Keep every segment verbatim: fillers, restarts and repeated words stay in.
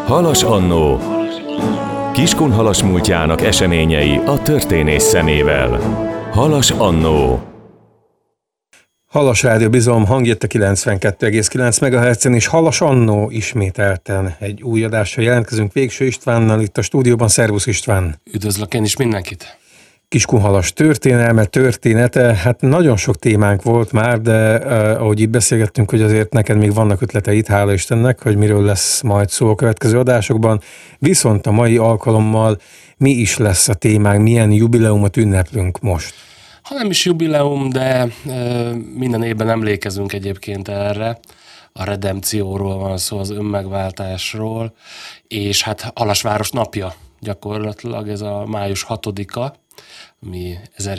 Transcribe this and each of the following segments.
Halas annó. Kiskunhalas múltjának eseményei a történész szemével. Halas annó. Halas Rádió Bizalom hangja a kilencvenkettő egész kilenc megahertzen, és Halas annó ismételten egy új adással jelentkezünk Végső Istvánnal itt a stúdióban. Szervusz István! Üdvözlök én is mindenkit! Kiskunhalas történelme, története, hát nagyon sok témánk volt már, de eh, ahogy itt beszélgettünk, hogy azért neked még vannak ötleteid, hála Istennek, hogy miről lesz majd szó a következő adásokban. Viszont a mai alkalommal mi is lesz a témánk, milyen jubileumot ünneplünk most? Ha nem is jubileum, de e, minden évben emlékezünk egyébként erre. A redempcióról van szó, az önmegváltásról, és hát Halasváros napja gyakorlatilag, ez a május hatodika, ami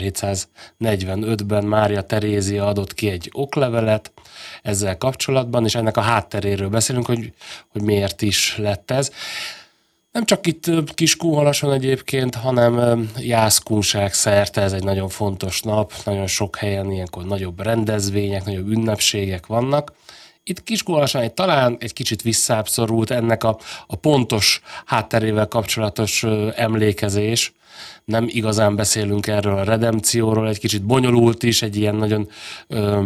ezerhétszáznegyvenötben Mária Terézia adott ki egy oklevelet ezzel kapcsolatban, és ennek a hátteréről beszélünk, hogy, hogy miért is lett ez. Nem csak itt Kiskunhalason egyébként, hanem Jászkunság szerte ez egy nagyon fontos nap, nagyon sok helyen ilyenkor nagyobb rendezvények, nagyobb ünnepségek vannak. Itt Kiskunhalason egy, talán egy kicsit visszább ennek a, a pontos hátterével kapcsolatos ö, emlékezés. Nem igazán beszélünk erről a redempcióról, egy kicsit bonyolult is, egy ilyen nagyon ö,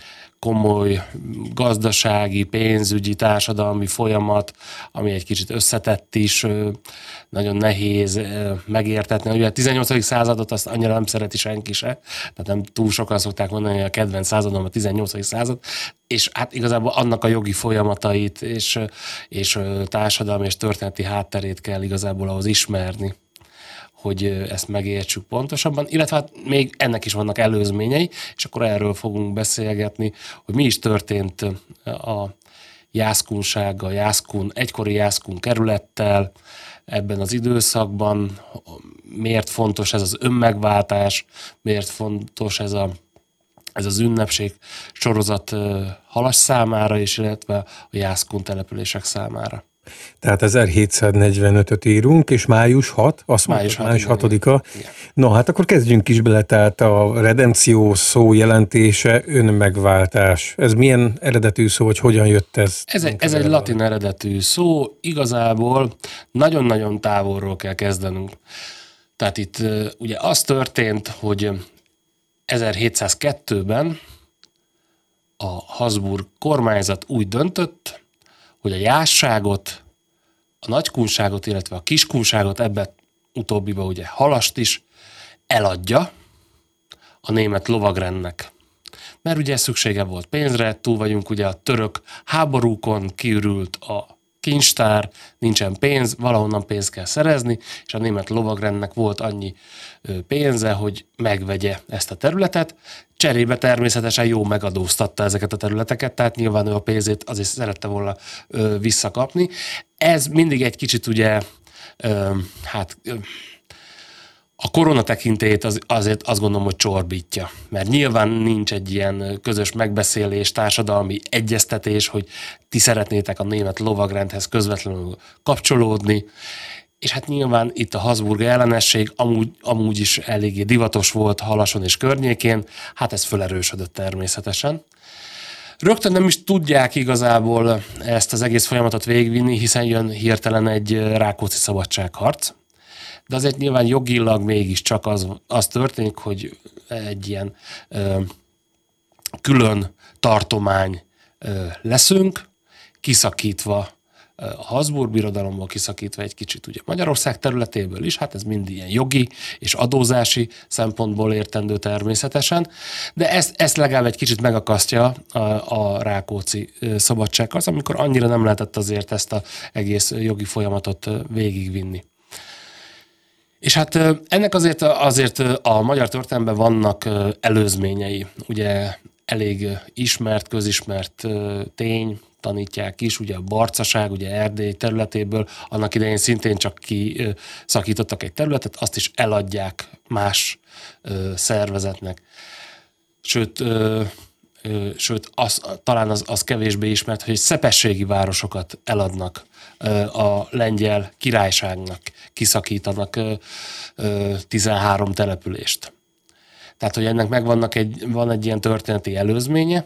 komoly gazdasági, pénzügyi, társadalmi folyamat, ami egy kicsit összetett is, ö, nagyon nehéz ö, megértetni. Ugye a tizennyolcadik századot azt annyira nem szereti senki se, tehát nem túl sokan szokták mondani, hogy a kedvenc századom a tizennyolcadik század, és hát igazából annak a jogi folyamatait és, és társadalmi és történeti hátterét kell igazából ahhoz ismerni, hogy ezt megértsük pontosabban, illetve hát még ennek is vannak előzményei, és akkor erről fogunk beszélgetni, hogy mi is történt a Jászkunsággal, Jászkun, egykori Jászkun kerülettel ebben az időszakban, miért fontos ez az önmegváltás, miért fontos ez a ez az ünnepség sorozat Halas számára is, illetve a Jászkun települések számára. Tehát ezerhétszáznegyvenötöt írunk, és május hatodika, azt május, május hatodika. No, hát akkor kezdjünk is bele, tehát a redempció szó jelentése önmegváltás. Ez milyen eredetű szó, hogy hogyan jött ez? Ez egy, ez egy latin eredetű szó, igazából nagyon-nagyon távolról kell kezdenünk. Tehát itt ugye az történt, hogy ezerhétszázkettőben a Habsburg kormányzat úgy döntött, hogy a Jászságot, a Nagykunságot, illetve a Kiskunságot, ebben utóbbiba ugye Halast is eladja a német lovagrendnek. Mert ugye szüksége volt pénzre, túl vagyunk ugye a török háborúkon, kiürült a kincstár, nincsen pénz, valahonnan pénzt kell szerezni, és a német lovagrendnek volt annyi pénze, hogy megvegye ezt a területet. Cserébe természetesen jó megadóztatta ezeket a területeket, tehát nyilván ő a pénzét azért szerette volna ö, visszakapni. Ez mindig egy kicsit ugye, ö, hát ö, a korona tekintélyét az, azért azt gondolom, hogy csorbítja. Mert nyilván nincs egy ilyen közös megbeszélés, társadalmi egyeztetés, hogy ti szeretnétek a német lovagrendhez közvetlenül kapcsolódni, és hát nyilván itt a Habsburg ellenesség amúgy, amúgy is eléggé divatos volt Halason és környékén, hát ez felerősödött természetesen. Rögtön nem is tudják igazából ezt az egész folyamatot végigvinni, hiszen jön hirtelen egy Rákóczi szabadságharc, de azért nyilván jogilag mégiscsak az, az történik, hogy egy ilyen ö, külön tartomány ö, leszünk, kiszakítva a Habsburg birodalomból, kiszakítva egy kicsit ugye Magyarország területéből is, hát ez mind ilyen jogi és adózási szempontból értendő természetesen, de ezt, ezt legalább egy kicsit megakasztja a, a Rákóczi szabadságharc, amikor annyira nem lehetett azért ezt az egész jogi folyamatot végigvinni. És hát ennek azért, azért a magyar történelemben vannak előzményei. Ugye elég ismert, közismert tény, tanítják is, ugye a barcaság, ugye Erdély területéből, annak idején szintén csak kiszakítottak egy területet, azt is eladják más szervezetnek. Sőt, sőt az, talán az, az kevésbé ismert, hogy szepességi városokat eladnak a lengyel királyságnak, kiszakítanak tizenhárom települést. Tehát, hogy ennek megvannak egy, van egy ilyen történeti előzménye,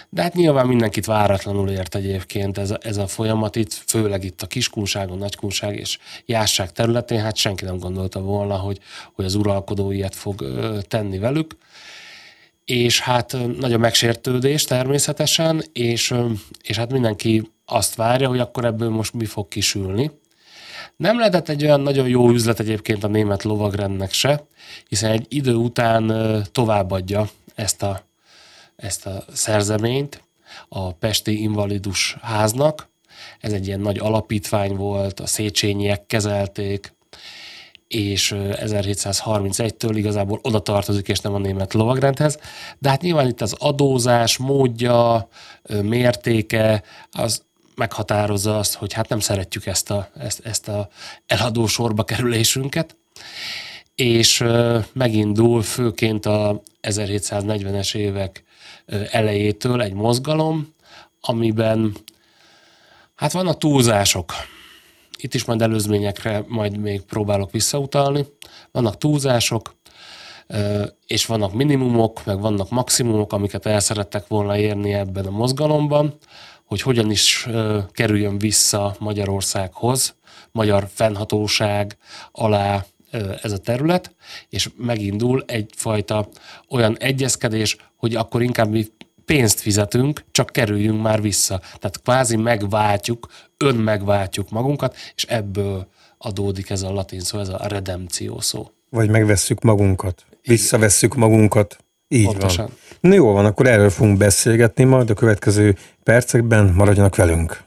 De hát nyilván mindenkit váratlanul ért egyébként ez a, ez a folyamat itt, főleg itt a Kiskunságon, Nagykunság és Jászság területén, hát senki nem gondolta volna, hogy, hogy az uralkodó ilyet fog ö, tenni velük. És hát nagy a megsértődés természetesen, és, és hát mindenki azt várja, hogy akkor ebből most mi fog kisülni. Nem lehetett egy olyan nagyon jó üzlet egyébként a német lovagrendnek se, hiszen egy idő után továbbadja ezt a, ezt a szerzeményt a Pesti Invalidus Háznak. Ez egy ilyen nagy alapítvány volt, a Széchenyiek kezelték, és ezerhétszázharmincegytől igazából oda tartozik, és nem a német lovagrendhez. De hát nyilván itt az adózás, módja, mértéke, az meghatározza azt, hogy hát nem szeretjük ezt a, ezt, ezt a eladó sorba kerülésünket, és megindul főként a ezerhétszáznegyvenes évek elejétől egy mozgalom, amiben hát vannak túlzások. Itt is majd előzményekre majd még próbálok visszautalni. Vannak túlzások, és vannak minimumok, meg vannak maximumok, amiket el szerettek volna érni ebben a mozgalomban, hogy hogyan is kerüljön vissza Magyarországhoz, magyar fennhatóság alá ez a terület, és megindul egyfajta olyan egyezkedés, hogy akkor inkább mi pénzt fizetünk, csak kerüljünk már vissza. Tehát kvázi megváltjuk, önmegváltjuk magunkat, és ebből adódik ez a latin szó, ez a redempció szó. Vagy megvesszük magunkat, visszavesszük magunkat. Így Pontosan. van. Na jó van, akkor erről fogunk beszélgetni majd a következő percekben, maradjanak velünk.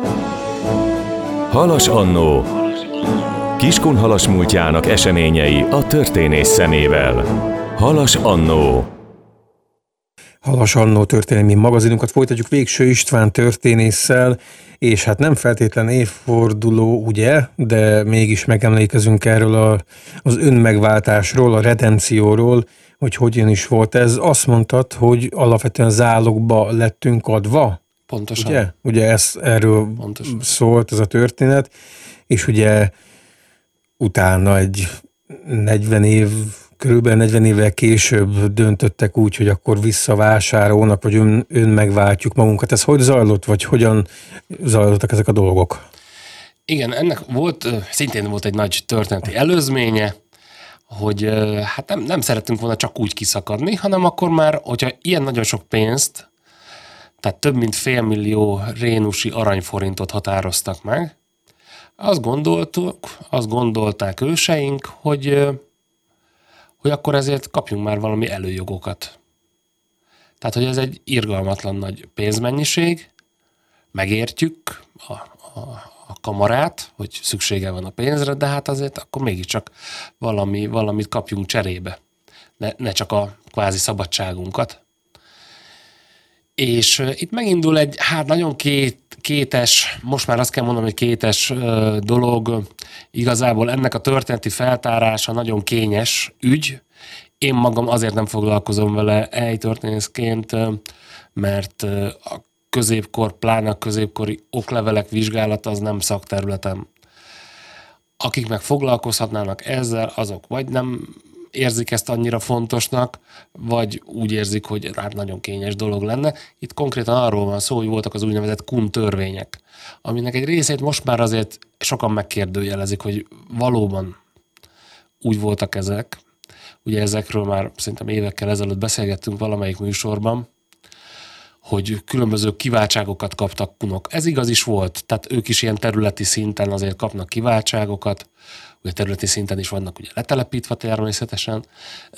Halas Annó. Kiskunhalas múltjának eseményei a történész szemével. Halas Annó. Halas Annó történelmi magazinunkat folytatjuk Végső István történésszel, és hát nem feltétlen évforduló, ugye, de mégis megemlékezünk erről a, az önmegváltásról, a redempcióról, hogy hogyan is volt ez. Azt mondtad, hogy alapvetően zálogba lettünk adva? Pontosan. Ugye? Ugye ez, erről Pontosan. szólt ez a történet, és ugye utána egy negyven év, körülbelül negyven évvel később döntöttek úgy, hogy akkor visszavásárolnak, vagy ön, ön megváltjuk magunkat. Ez hogy zajlott, vagy hogyan zajlottak ezek a dolgok? Igen, ennek volt, szintén volt egy nagy történeti előzménye, hogy hát nem, nem szerettünk volna csak úgy kiszakadni, hanem akkor már, hogyha ilyen nagyon sok pénzt, tehát több mint félmillió rénusi aranyforintot határoztak meg, azt gondoltuk, azt gondolták őseink, hogy, hogy akkor ezért kapjunk már valami előjogokat. Tehát, hogy ez egy irgalmatlan nagy pénzmennyiség, megértjük a, a, a kamarát, hogy szüksége van a pénzre, de hát azért akkor mégiscsak valami, valamit kapjunk cserébe. Ne, ne csak a kvázi szabadságunkat. És uh, itt megindul egy, hát nagyon két, kétes, most már azt kell mondanom, hogy kétes uh, dolog. Igazából ennek a történeti feltárása nagyon kényes ügy. Én magam azért nem foglalkozom vele helytörténészként, uh, mert uh, a középkor, pláne a középkori oklevelek vizsgálata az nem szakterületem. Akik meg foglalkozhatnának ezzel, azok vagy nem érzik ezt annyira fontosnak, vagy úgy érzik, hogy hát nagyon kényes dolog lenne. Itt konkrétan arról van szó, hogy voltak az úgynevezett Kun törvények, aminek egy részét most már azért sokan megkérdőjelezik, hogy valóban úgy voltak ezek. Ugye ezekről már szerintem évekkel ezelőtt beszélgettünk valamelyik műsorban, hogy különböző kiváltságokat kaptak kunok. Ez igaz is volt, tehát ők is ilyen területi szinten azért kapnak kiváltságokat, ugye területi szinten is vannak ugye letelepítve természetesen,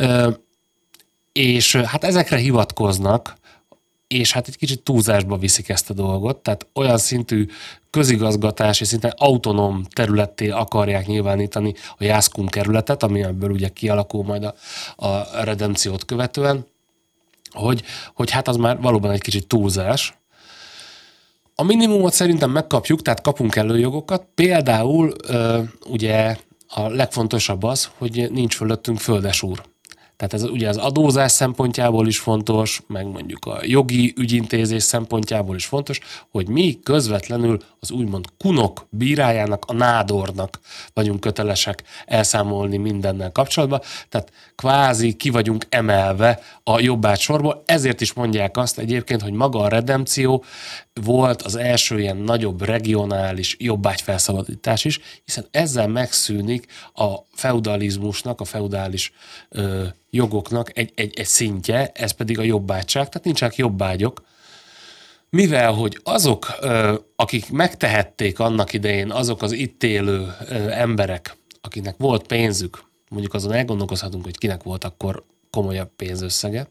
és hát ezekre hivatkoznak, és hát egy kicsit túlzásba viszik ezt a dolgot, tehát olyan szintű közigazgatási, szinte autonóm területté akarják nyilvánítani a Jászkun kerületet, ami ebből ugye kialakul majd a, a redempciót követően, hogy, hogy hát az már valóban egy kicsit túlzás. A minimumot szerintem megkapjuk, tehát kapunk előjogokat. Például ugye a legfontosabb az, hogy nincs fölöttünk földesúr. Tehát ez ugye az adózás szempontjából is fontos, meg mondjuk a jogi ügyintézés szempontjából is fontos, hogy mi közvetlenül az úgymond kunok bírájának, a nádornak vagyunk kötelesek elszámolni mindennel kapcsolatban. Tehát kvázi ki vagyunk emelve a jobbágy sorból. Ezért is mondják azt egyébként, hogy maga a redempció volt az első ilyen nagyobb regionális jobbágyfelszabadítás is, hiszen ezzel megszűnik a feudalizmusnak, a feudális ö, jogoknak egy, egy, egy szintje, ez pedig a jobbágyság, tehát nincsenek jobbágyok. Mivel, hogy azok, ö, akik megtehették annak idején, azok az itt élő ö, emberek, akiknek volt pénzük, mondjuk azon elgondolkozhatunk, hogy kinek volt akkor komolyabb pénzösszege,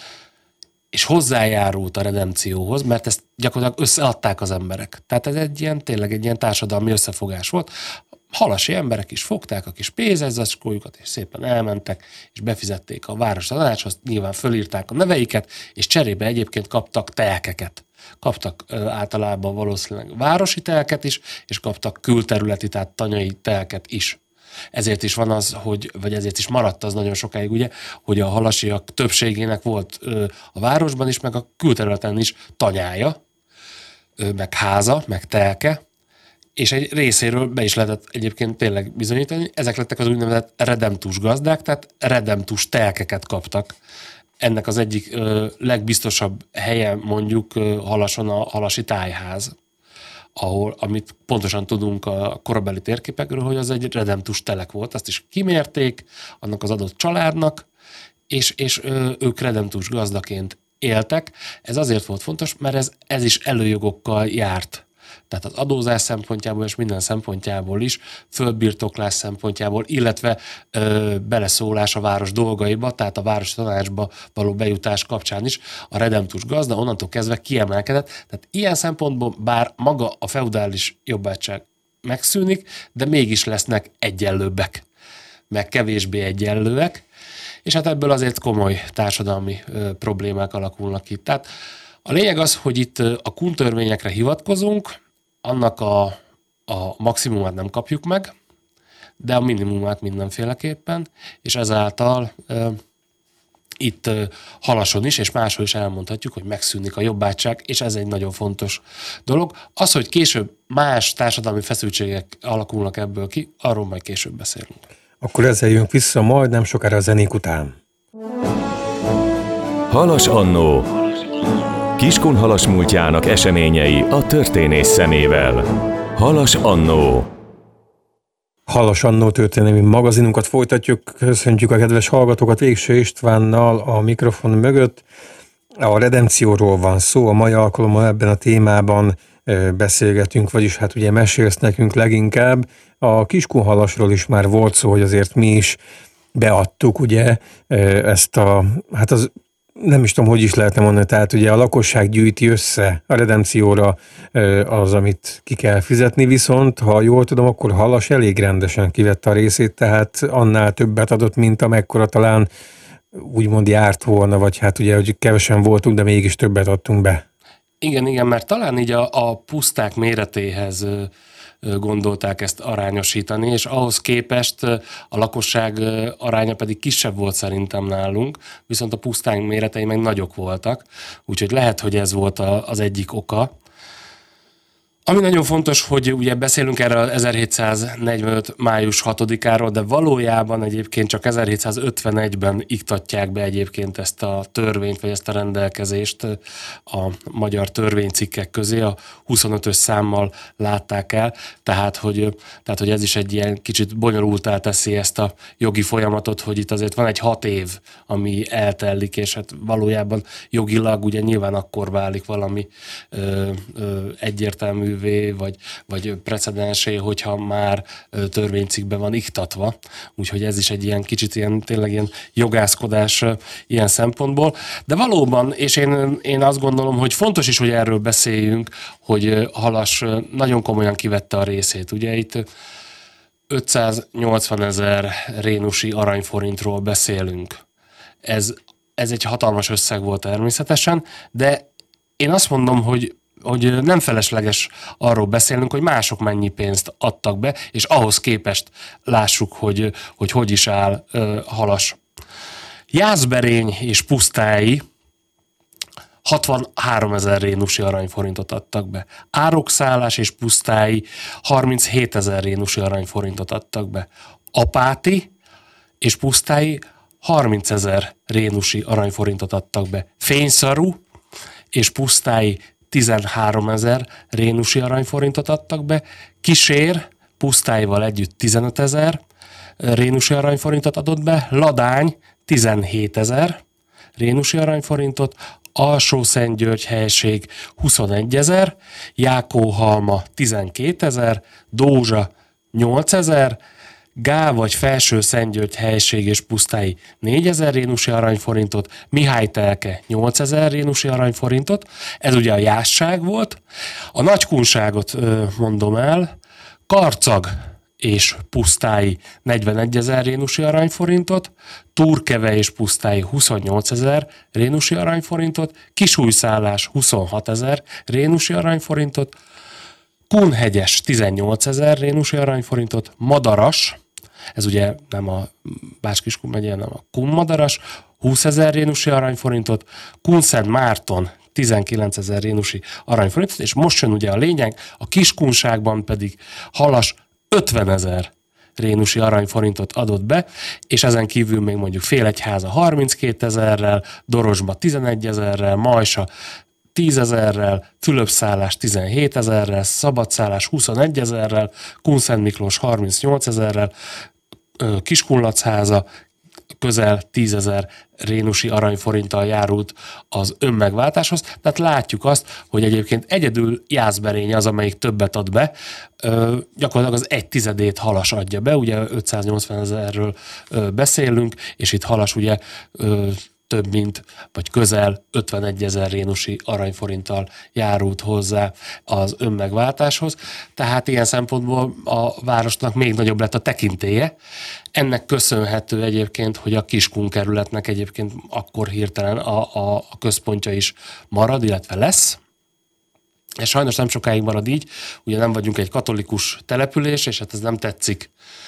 és hozzájárult a redempcióhoz, mert ezt gyakorlatilag összeadták az emberek. Tehát ez egy ilyen, tényleg egy ilyen társadalmi összefogás volt. Halasi emberek is fogták a kis pénzzacskójukat, és szépen elmentek, és befizették a város tanácshoz, nyilván fölírták a neveiket, és cserébe egyébként kaptak telkeket. Kaptak ö, általában valószínűleg városi telket is, és kaptak külterületi, tehát tanyai telket is. Ezért is van az, hogy, vagy ezért is maradt az nagyon sokáig, ugye, hogy a halasiak többségének volt ö, a városban is, meg a külterületen is tanyája, ö, meg háza, meg telke, és egy részéről be is lehetett egyébként tényleg bizonyítani. Ezek lettek az úgynevezett redemptus gazdák, tehát redemptus telkeket kaptak. Ennek az egyik ö, legbiztosabb helye mondjuk ö, Halason a halasi tájház, ahol, amit pontosan tudunk a korabeli térképekről, hogy az egy redemptus telek volt, azt is kimérték annak az adott családnak, és, és ö, ők redemptus gazdaként éltek. Ez azért volt fontos, mert ez, ez is előjogokkal járt. Tehát az adózás szempontjából és minden szempontjából is, földbirtoklás szempontjából, illetve ö, beleszólás a város dolgaiba, tehát a város tanácsba való bejutás kapcsán is a redemptus gazda onnantól kezdve kiemelkedett. Tehát ilyen szempontból bár maga a feudális jobbágyság megszűnik, de mégis lesznek egyenlőbbek, meg kevésbé egyenlőek, és hát ebből azért komoly társadalmi ö, problémák alakulnak ki. Tehát a lényeg az, hogy itt a kun törvényekre hivatkozunk, annak a, a maximumát nem kapjuk meg, de a minimumát mindenféleképpen, és ezáltal e, itt e, Halason is, és máshol is elmondhatjuk, hogy megszűnik a jobbágyság, és ez egy nagyon fontos dolog. Az, hogy később más társadalmi feszültségek alakulnak ebből ki, arról majd később beszélünk. Akkor ezzel jönk vissza majd nem sokára a zenék után. Halas annó. Kiskunhalas múltjának eseményei a történész szemével. Halas annó. Halas annó történelmi magazinunkat folytatjuk. Köszöntjük a kedves hallgatókat Végső Istvánnal a mikrofon mögött. A redempcióról van szó, a mai alkalommal ebben a témában beszélgetünk, vagyis hát ugye mesélsz nekünk leginkább. A Kiskunhalasról is már volt szó, hogy azért mi is beadtuk ugye ezt a, hát az nem is tudom, hogy is lehetne mondani, tehát ugye a lakosság gyűjti össze a redempcióra az, amit ki kell fizetni, viszont ha jól tudom, akkor Halas elég rendesen kivette a részét, tehát annál többet adott, mint amekkora talán úgymond járt volna, vagy hát ugye, hogy kevesen voltunk, de mégis többet adtunk be. Igen, igen, mert talán így a, a puszták méretéhez gondolták ezt arányosítani, és ahhoz képest a lakosság aránya pedig kisebb volt szerintem nálunk, viszont a pusztánk méretei meg nagyok voltak, úgyhogy lehet, hogy ez volt a, az egyik oka. Ami nagyon fontos, hogy ugye beszélünk erre az ezerhétszáznegyvenöt május hatodikáról, de valójában egyébként csak ezerhétszázötvenegyben iktatják be egyébként ezt a törvényt, vagy ezt a rendelkezést a magyar törvénycikkek közé, a huszonötös számmal látták el, tehát hogy, tehát, hogy ez is egy ilyen kicsit bonyolultá teszi ezt a jogi folyamatot, hogy itt azért van egy hat év, ami eltellik, és hát valójában jogilag ugye nyilván akkor válik valami ö, ö, egyértelmű vagy, vagy precedensé, hogyha már törvénycikkben van iktatva. Úgyhogy ez is egy ilyen kicsit ilyen, tényleg ilyen jogászkodás ilyen szempontból. De valóban, és én, én azt gondolom, hogy fontos is, hogy erről beszéljünk, hogy Halas nagyon komolyan kivette a részét. Ugye itt ötszáznyolcvanezer rénusi aranyforintról beszélünk. Ez, ez egy hatalmas összeg volt természetesen, de én azt mondom, hogy hogy nem felesleges arról beszélnünk, hogy mások mennyi pénzt adtak be, és ahhoz képest lássuk, hogy hogy, hogy is áll uh, Halas. Jászberény és Pusztái hatvanháromezer rénusi aranyforintot adtak be. Árokszálás és Pusztái harminchétezer rénusi aranyforintot adtak be. Apáti és Pusztái harmincezer rénusi aranyforintot adtak be. Fényszarú és Pusztái tizenháromezer rénusi aranyforintot adtak be. Kisér Pusztáival együtt tizenötezer rénusi aranyforintot adott be. Ladány tizenhétezer rénusi aranyforintot. Alsó-Szentgyörgy helység huszonegyezer, Jákóhalma tizenkétezer, Dózsa nyolcezer, Gál vagy Felső-Szentgyörgy helység és Pusztái négyezer rénusi aranyforintot, Mihálytelke nyolcezer rénusi aranyforintot, ez ugye a Jászság volt. A Nagykunságot mondom el, Karcag és Pusztái negyvenegyezer rénusi aranyforintot, Turkeve és Pusztái huszonnyolcezer rénusi aranyforintot, Kisújszállás huszonhatezer rénusi aranyforintot, Kunhegyes tizennyolcezer rénusi aranyforintot, Madaras, ez ugye nem a Bács-Kiskun megye, hanem a Kunmadaras, húszezer rénusi aranyforintot, Kunszent Márton tizenkilencezer rénusi aranyforintot, és most jön ugye a lényeg, a Kiskunságban pedig Halas ötvenezer rénusi aranyforintot adott be, és ezen kívül még mondjuk Félegyháza harminckétezerrel, Dorosba tizenegyezerrel, Majsa tízezerrel, Fülöpszállás tizenhétezerrel, Szabadszállás huszonegyezerrel, Kunszent Miklós harmincnyolcezerrel, Kiskunlachháza közel tízezer rénusi aranyforinttal járult az önmegváltáshoz. Tehát látjuk azt, hogy egyébként egyedül Jászberény az, amelyik többet ad be. Ö, gyakorlatilag az egy tizedét Halas adja be, ugye ötszáznyolcvanezerről beszélünk, és itt Halas ugye ö, több mint, vagy közel ötvenegyezer rénusi aranyforinttal járult hozzá az önmegváltáshoz. Tehát ilyen szempontból a városnak még nagyobb lett a tekintélye. Ennek köszönhető egyébként, hogy a Kiskun kerületnek egyébként akkor hirtelen a, a, a központja is marad, illetve lesz. És sajnos nem sokáig marad így, ugye nem vagyunk egy katolikus település, és hát ez nem tetszik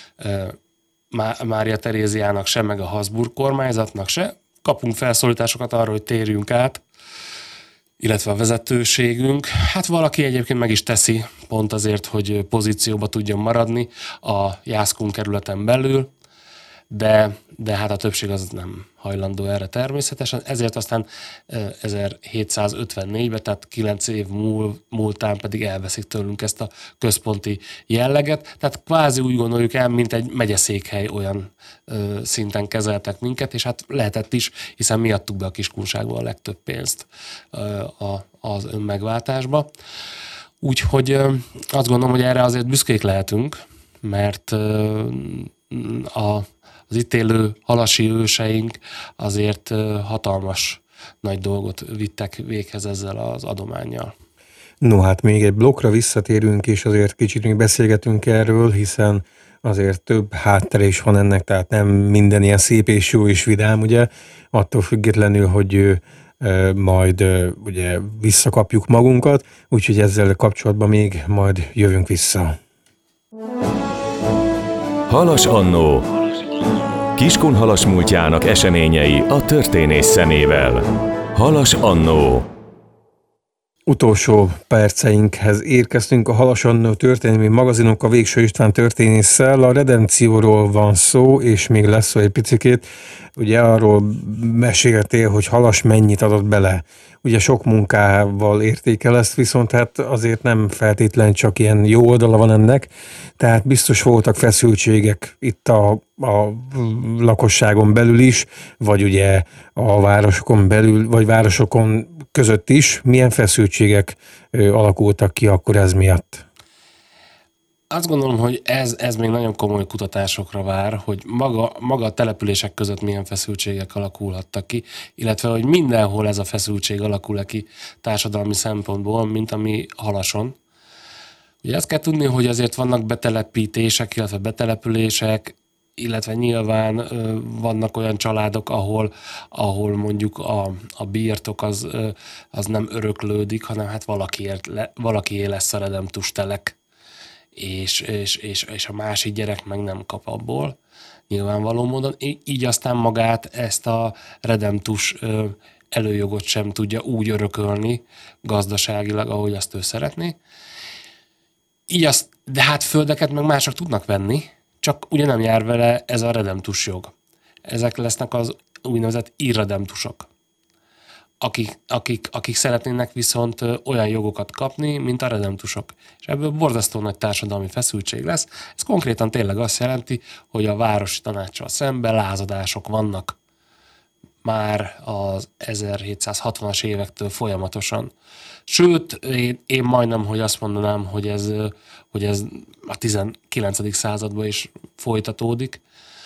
Mária Teréziának se, meg a Habsburg kormányzatnak se. Kapunk felszólításokat arra, hogy térjünk át, illetve a vezetőségünk. Hát valaki egyébként meg is teszi, pont azért, hogy pozícióba tudjon maradni a Jászkun kerületen belül, de, de hát a többség az nem hajlandó erre természetesen. Ezért aztán ezerhétszázötvennégyben, tehát kilenc év múl, múltán pedig elveszik tőlünk ezt a központi jelleget. Tehát kvázi úgy gondoljuk el, mint egy megyeszékhely, olyan ö, szinten kezeltek minket, és hát lehetett is, hiszen mi adtuk be a Kiskunságból a legtöbb pénzt ö, a, az önmegváltásba. Úgyhogy ö, azt gondolom, hogy erre azért büszkék lehetünk, mert ö, a az itt élő halasi őseink azért hatalmas nagy dolgot vittek véghez ezzel az adománnyal. No, hát még egy blokkra visszatérünk, és azért kicsit még beszélgetünk erről, hiszen azért több háttere is van ennek, tehát nem minden ilyen szép és jó és vidám, ugye, attól függetlenül, hogy majd ugye visszakapjuk magunkat, úgyhogy ezzel kapcsolatban még majd jövünk vissza. Halas Annó. Kiskun Halas múltjának eseményei a történész szemével. Halas Annó. Utolsó perceinkhez érkeztünk a Halas Annó történelmi magazinunk a Végső István történésszel. A redempcióról van szó, és még lesz szó egy picikét. Ugye arról meséltél, hogy Halas mennyit adott bele. Ugye sok munkával értékel ezt, viszont hát azért nem feltétlen csak ilyen jó oldala van ennek. Tehát biztos voltak feszültségek itt a, a lakosságon belül is, vagy ugye a városokon belül, vagy városokon között is. Milyen feszültségek alakultak ki akkor ez miatt? Azt gondolom, hogy ez, ez még nagyon komoly kutatásokra vár, hogy maga, maga a települések között milyen feszültségek alakulhattak ki, illetve hogy mindenhol ez a feszültség alakul ki társadalmi szempontból, mint ami Halason. Ugye azt kell tudni, hogy azért vannak betelepítések, illetve betelepülések, illetve nyilván ö, vannak olyan családok, ahol, ahol mondjuk a, a birtok az, ö, az nem öröklődik, hanem hát valakiért le, valakié lesz a redemptus telek. és, és, és, és a másik gyerek meg nem kap abból, nyilvánvaló módon. Így aztán magát ezt a redemptus előjogot sem tudja úgy örökölni gazdaságilag, ahogy azt ő szeretné. Így azt, de hát földeket meg mások tudnak venni, csak ugye nem jár vele ez a redemptus jog. Ezek lesznek az úgynevezett irredemptusok, akik, akik, akik szeretnének viszont olyan jogokat kapni, mint a redemptusok. És ebből borzasztó nagy társadalmi feszültség lesz. Ez konkrétan tényleg azt jelenti, hogy a városi tanácssal szemben lázadások vannak már az ezerhétszázhatvanas évektől folyamatosan. Sőt, én, én majdnem, hogy azt mondanám, hogy ez, hogy ez a tizenkilencedik században is folytatódik.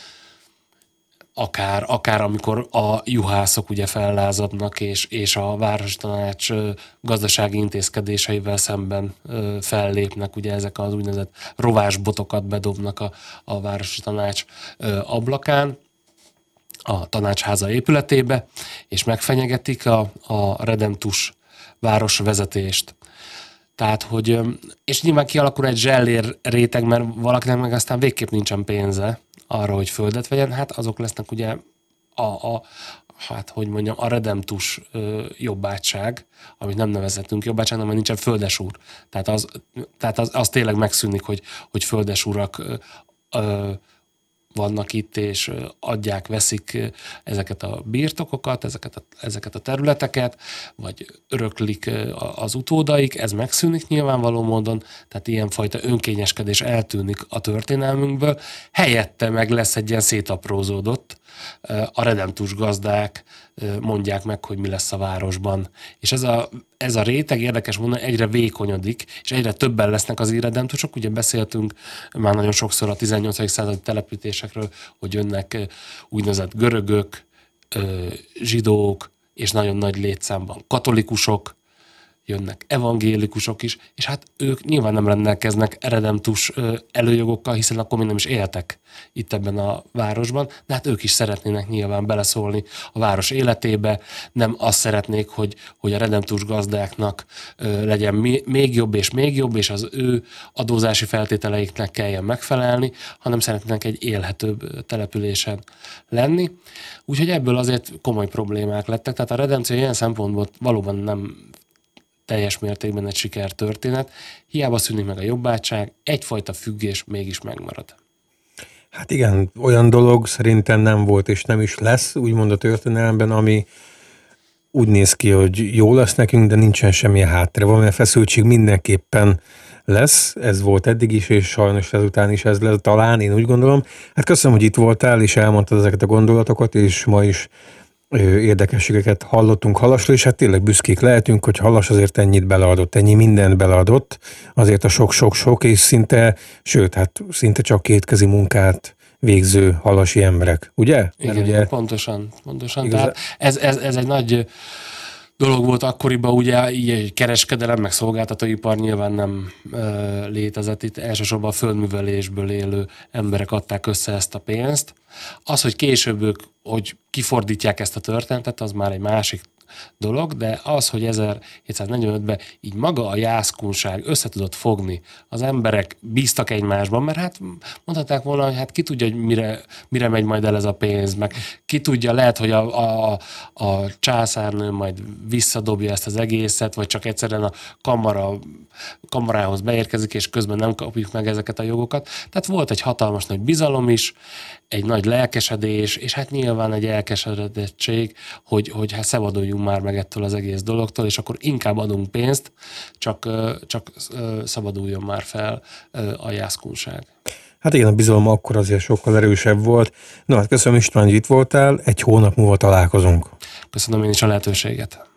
Akár, akár amikor a juhászok ugye fellázadnak, és, és a városi tanács gazdasági intézkedéseivel szemben fellépnek, ugye ezek az úgynevezett rovásbotokat bedobnak a, a városi tanács ablakán, a tanácsháza épületébe, és megfenyegetik a, a redemptus városvezetést. Tehát, hogy, és nyilván kialakul egy zsellér réteg, mert valakinek meg aztán végképp nincsen pénze arra, hogy földet vegyen, hát azok lesznek ugye a, a hát hogy mondjam, a redemptus ö, jobbátság, amit nem nevezhetünk jobbátságnak, mert nincsen földesúr. Tehát az, tehát az, az tényleg megszűnik, hogy, hogy földesúrak ö, ö, vannak itt, és adják, veszik ezeket a birtokokat, ezeket a, ezeket a területeket, vagy öröklik az utódaik, ez megszűnik nyilvánvaló módon, tehát ilyenfajta önkényeskedés eltűnik a történelmünkből, helyette meg lesz egy ilyen szétaprózódott, a redemptus gazdák mondják meg, hogy mi lesz a városban. És ez a, ez a réteg, érdekes mondani, egyre vékonyodik, és egyre többen lesznek az irredemptusok. Ugye beszéltünk már nagyon sokszor a tizennyolcadik századi telepítésekről, hogy jönnek úgynevezett görögök, zsidók, és nagyon nagy létszámban katolikusok, jönnek evangélikusok is, és hát ők nyilván nem rendelkeznek redemptus előjogokkal, hiszen akkor még nem is éltek itt ebben a városban, de hát ők is szeretnének nyilván beleszólni a város életébe, nem azt szeretnék, hogy, hogy a redemptus gazdáknak legyen még jobb és még jobb, és az ő adózási feltételeiknek kelljen megfelelni, hanem szeretnének egy élhetőbb településen lenni. Úgyhogy ebből azért komoly problémák lettek, tehát a redempció ilyen szempontból valóban nem teljes mértékben egy sikertörténet. Hiába szűnik meg a jobbátság, egyfajta függés mégis megmarad. Hát igen, olyan dolog szerintem nem volt és nem is lesz, úgymond a történelemben, ami úgy néz ki, hogy jó lesz nekünk, de nincsen semmi háttere. Valamilyen feszültség mindenképpen lesz, ez volt eddig is, és sajnos ezután is ez lesz talán, én úgy gondolom. Hát köszönöm, hogy itt voltál, és elmondtad ezeket a gondolatokat, és ma is érdekességeket hallottunk Halasról, és hát tényleg büszkék lehetünk, hogy Halas azért ennyit beleadott, ennyi mindent beleadott, azért a sok-sok-sok, és szinte, sőt, hát szinte csak kétkezi munkát végző halasi emberek, ugye? Igen, ugye, pontosan, pontosan. Tehát ez, ez, ez egy nagy dolog volt akkoriban, ugye így egy kereskedelem, meg szolgáltatóipar nyilván nem ö, létezett. Itt elsősorban a földművelésből élő emberek adták össze ezt a pénzt. Az, hogy később ők, hogy kifordítják ezt a történetet, az már egy másik dolog, de az, hogy ezerhétszáznegyvenötben így maga a jászkunság össze tudott fogni, az emberek bíztak egymásban, mert hát mondhatták volna, hogy hát ki tudja, hogy mire, mire megy majd el ez a pénz, meg ki tudja, lehet, hogy a, a, a császárnő majd visszadobja ezt az egészet, vagy csak egyszerűen a kamara, kamarához beérkezik, és közben nem kapjuk meg ezeket a jogokat. Tehát volt egy hatalmas nagy bizalom is, egy nagy lelkesedés, és hát nyilván egy elkeseredettség, hogy, hogy hát szabaduljunk már meg ettől az egész dologtól, és akkor inkább adunk pénzt, csak, csak szabaduljon már fel a jászkunság. Hát igen, a bizalom akkor azért sokkal erősebb volt. Na hát köszönöm István, hogy itt voltál, egy hónap múlva találkozunk. Köszönöm én is a lehetőséget.